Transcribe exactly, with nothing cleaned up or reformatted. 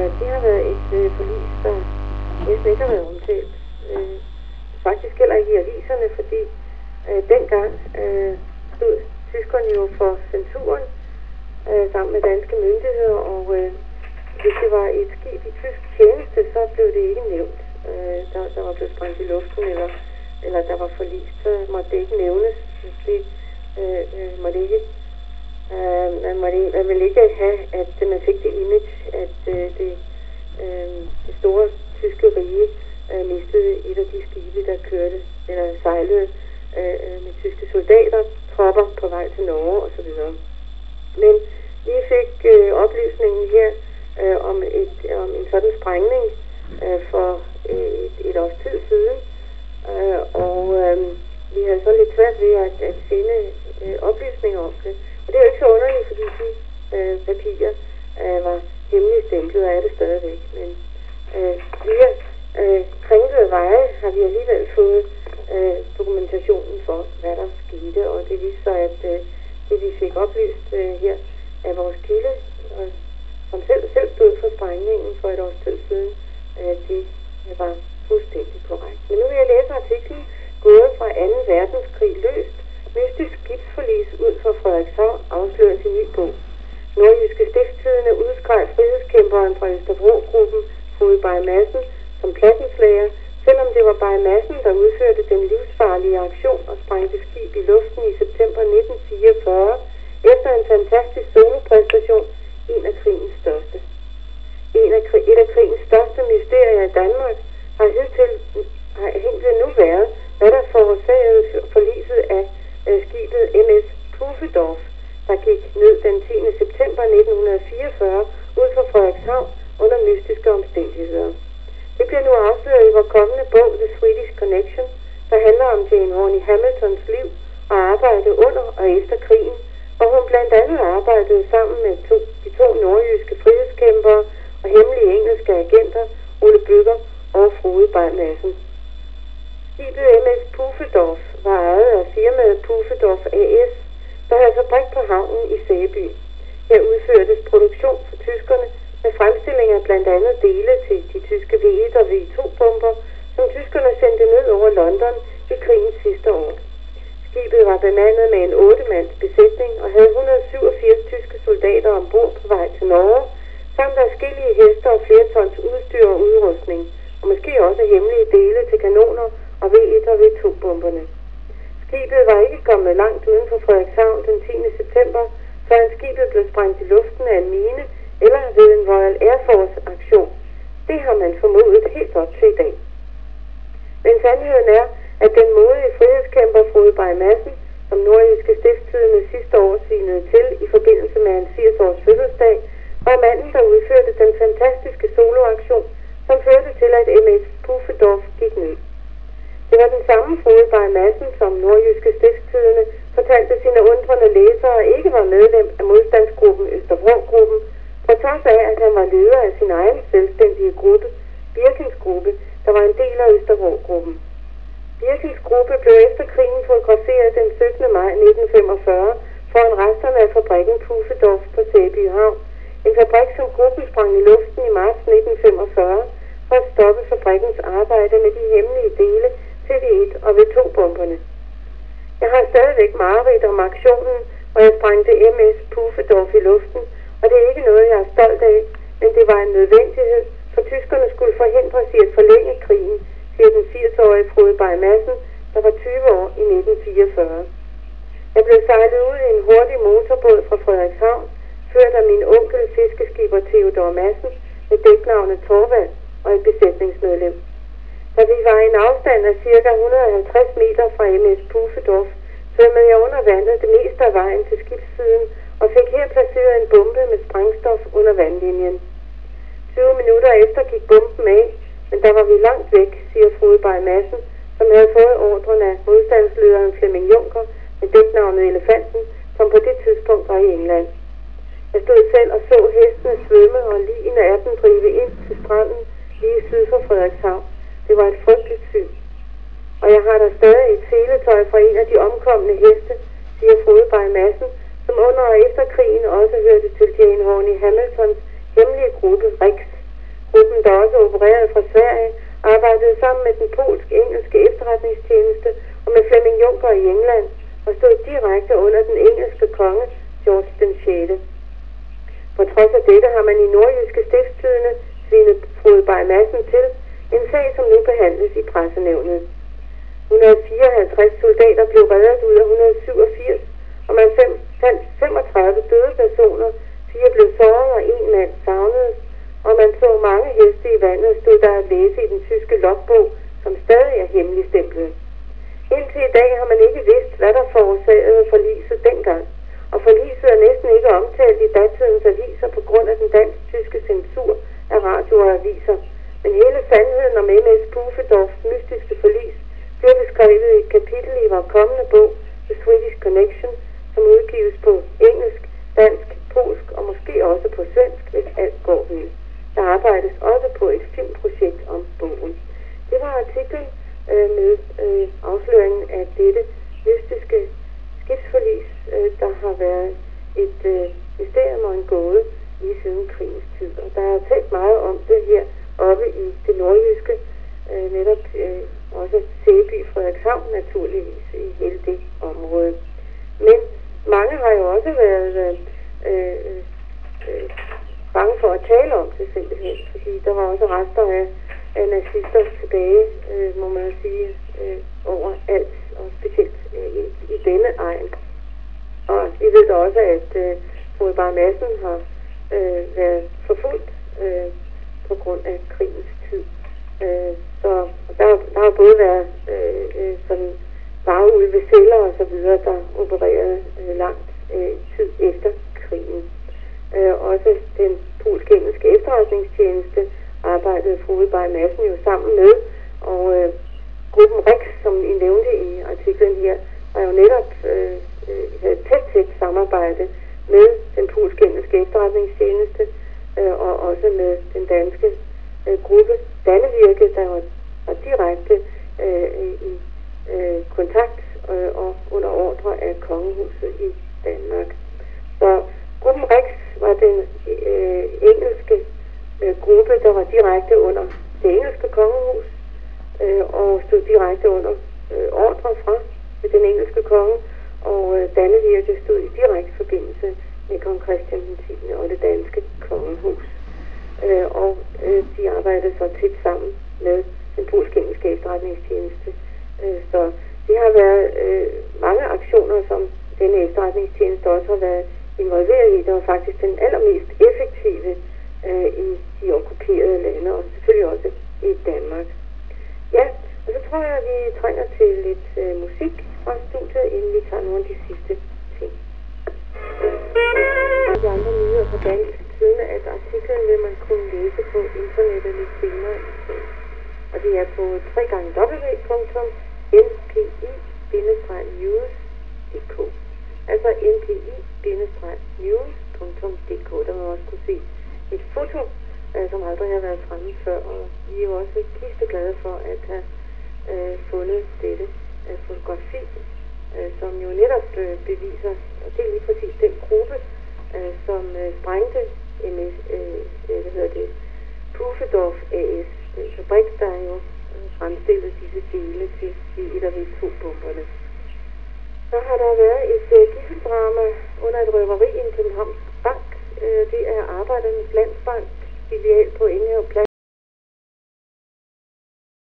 det har været et øh, forlis, der næsten ikke har været omtalt. Øh, faktisk heller ikke i aviserne, fordi øh, dengang øh, stod tyskerne jo for censuren øh, sammen med danske myndigheder, og øh, hvis det var et skib i tysk tjeneste, så blev det ikke nævnt. Øh, der, der var blevet sprængt i luften, eller, eller der var forlist, så måtte det ikke nævnes. Det øh, øh, måtte ikke, øh, man, måtte, man ville ikke have, at man fik det image, at øh, det, øh, det store tyske rige øh, mistede et af de skibe, der kørte, eller sejlede øh, med tyske soldater, tropper på vej til Norge osv. Men vi fik øh, oplysningen her øh, om, et, om en sådan sprængning øh, for et, et års tid siden, øh, og øh, vi havde så lidt svært ved at, at finde øh, oplysninger om det. Og det er jo ikke så underligt, fordi de øh, papirer øh, var hemmeligt stemplet, og er det stadigvæk. Men øh, via øh, kringlede veje har vi alligevel fået øh, dokumentationen for, hvad der skete, og det viste sig, at øh, det vi fik oplyst øh, her af vores kilde, øh, som selv, selv stod for sprængningen for et års tid siden, øh, det var fuldstændig korrekt. Men nu vil jeg læse artiklen Gået fra anden verdenskrig løst. Mystisk skibsforlis ud for Frederikshavn afsløres i ny bog. Nordjyske Stiftstidende udskrev frihedskæmperen fra Østerbro-gruppen Frode Bay Madsen som plattenslager, selvom det var Bay Madsen, der udførte den livsfarlige aktion og sprængte skib i luften i september nitten fireogfyrre, efter en fantastisk solopræstation, en af krigens største. En af krig, et af krigens største mysterier i Danmark har hidtil har hidtil nu været, hvad der forårsagede forliset af øh, skibet M S Pufendorf, der gik ned den tiende september nitten fireogfyrre ud for Frederikshavn under mystiske omstændigheder. Det bliver nu afsløret i vores kommende bog The Swedish Connection, der handler om Jane Horney Hamiltons liv og arbejde under og efter krigen, hvor hun blandt andet arbejdede sammen med to, de to nordjyske frihedskæmpere og hemmelige engelske agenter, Ole Bøger og Frode Bay Madsen. Skibet M S Pufendorf var ejet af firmaet Pufendorf A S, der havde fabrik på havnen i Sæby. Her udførtes produktion for tyskerne med fremstilling af blandt andet dele til de tyske V et og V to-bomber, som tyskerne sendte ned over London i krigens sidste år. Skibet var bemandet med en otte-mands besætning og havde et hundrede og syvogfirs tyske soldater ombord på vej til Norge, samt adskillige heste og flere tons udstyr og udrustning, og måske også hemmelige dele til kanoner og V et og V to-bomberne. Skibet var ikke kommet langt uden for Frederikshavn den tiende september, før skibet blev sprængt i luften af en mine eller ved en Royal Air Force-aktion. Det har man formodet helt op til i dag. Men sandheden er, at den modige frihedskæmper Frode Bay Madsen, som Nordjyske Stiftstidende sidste år svinede til i forbindelse med hans firs-års fødselsdag, var manden, der udførte den fantastiske soloaktion, som førte til, at M S Pufendorf gik ned. Det var den samme Frode Bay Madsen, som Nordjyske Stiftstidende fortalte sine undrende læsere ikke var medlem af modstandsgruppen Østerbro-gruppen, på trods af, at han var leder af sin egen selvstændige gruppe, Birkens gruppe, der var en del af Østerbro-gruppen. Birkens gruppe blev efter krigen fotograferet den syttende maj nitten femogfyrre foran resterne af fabrikken Pufendorf på Sæby Havn, en fabrik, som gruppen sprang i luften i marts nitten femogfyrre for at stoppe fabrikkens arbejde med de hemmelige dele til V et og V to-bomberne. Jeg har stadigvæk mareridt om aktionen, hvor jeg sprængte M S Pufendorf i luften, og det er ikke noget, jeg er stolt af, men det var en nødvendighed, for tyskerne skulle forhindres i at forlænge krigen, siger den firs-årige Frode Bay Madsen, der var tyve år i nitten fireogfyrre. Jeg blev sejlet ud i en hurtig motorbåd fra Frederikshavn, ført af min onkel fiskeskipper Theodor Madsen med dæknavnet Torvald og et besætningsmedlem. Da vi var i en afstand af ca. et hundrede og halvtreds meter fra M S Pufendorf, svømmede jeg under vandet det meste af vejen til skibssiden og fik her placeret en bombe med sprængstof under vandlinjen. tyve minutter efter gik bomben af, men der var vi langt væk, siger Frode Bay Madsen, som havde fået ordren af modstandslederen Flemming Juncker med dæknavnet Elefanten, som på det tidspunkt var i England. Jeg stod selv og så hestene svømme og ligene af dem drive ind til stranden lige syd for Frederikshavn. Det var et frygteligt syn. Og jeg har der stadig et seletøj fra en af de omkomne heste, siger Frode Bay Madsen, som under og efter krigen også hørte til Jane Horney Hamiltons hemmelige gruppe R I X, opererede fra Sverige, arbejdede sammen med den polsk-engelske efterretningstjeneste og med Flemming Juncker i England og stod direkte under den engelske konge, George den sjette. På trods af dette har man i Nordjyske Stiftstidende svinet Frode Bay Madsen til, en sag som nu behandles i pressenævnet. et hundrede og fireoghalvtreds soldater blev reddet ud af et hundrede og syvogfirs, og man fandt femogtredive døde personer, fire blev såret og en mand savnedes, og man så mange heste i vandet, stod der at læse i den tyske logbog, som stadig er hemmeligstemplet. Indtil i dag har man ikke vidst, hvad der forårsagede forliset dengang, og forliset er næsten ikke omtalt i datidens aviser på grund af den dansk-tyske censur af radio og aviser. Men hele sandheden om M S Pufendorfs mystiske forlis bliver beskrevet i et kapitel i vores kommende bog, The Swedish Connection, som udgives på engelsk, dansk, polsk og måske også på svensk, hvis alt går vel. Der arbejdes også på et filmprojekt om bogen. Det var artiklen øh, med øh, afsløringen af dette mystiske skibsforlis, øh, der har været et øh, mysterium og en gåde lige siden krigens tid. Og der er talt meget om det her oppe i det nordjyske, øh, netop øh, også Sæby, Frederikshavn naturligvis i hele det område. Men mange har jo også været øh, øh, bange for at tale om det simpelthen, fordi der var også rester af, af nazister tilbage, øh, må man sige, øh, over alt, og specielt øh, i, i denne egen. Og vi ved da også, at øh, Frode Bay Madsen har øh, været forfulgt øh, på grund af krigens tid. Øh, så der, der har både været øh, øh, sådan vareulveceller og så videre, der opererede øh, langt øh, tid efter krigen. Øh, også den polsk-engelske efterretningstjeneste arbejdede Frode Bay Madsen jo sammen med, og øh, gruppen Rex, som I nævnte i artiklen her, var jo netop øh, øh, tæt tæt samarbejde med den polsk-engelske efterretningstjeneste øh, og også med den danske øh, gruppe Dannevirke, der var, var direkte øh, i øh, kontakt øh, og under ordre af kongehuset i Danmark. Så gruppen Rex var den øh, engelske øh, gruppe, der var direkte under det engelske kongehus øh, og stod direkte under øh, ordre fra den engelske konge, og øh, Dannevirke stod i direkte forbindelse med kong Christian den tiende og det danske kongehus. Øh, og øh, de arbejdede så tæt sammen med den polsk-engelske efterretningstjeneste. Øh, så det har været øh, mange aktioner, som denne efterretningstjeneste også har været involveret i. Det var faktisk den allermest effektive øh, i de okkuperede lande, og selvfølgelig også i Danmark. Ja, og så tror jeg, at vi trænger til lidt øh, musik fra studiet, inden vi tager nogle af de sidste ting. De andre nyheder på dansk siden, at artiklen vil man kunne læse på internettet lidt senere i dag. Og det er på w w w punktum n p i bindestreg news punktum d k. Altså n p i bindestreg news punktum d k. Der må man også kunne se et foto, øh, som aldrig har været fremme før, og vi er jo også kiste glade for at have øh, fundet dette øh, fotografi, øh, som jo netop øh, beviser, og det er lige præcis den gruppe, øh, som øh, sprængte M S, øh, hvad hedder det, Pufendorf A S, den fabrik, der jo øh, fremstillede disse dele til de et af V to-bomberne. Så har der været et øh, gifteldrama under et røveri i en Københavns Bank. Øh, det er Arbejdernes Landsbank, filial på Enghave Plads.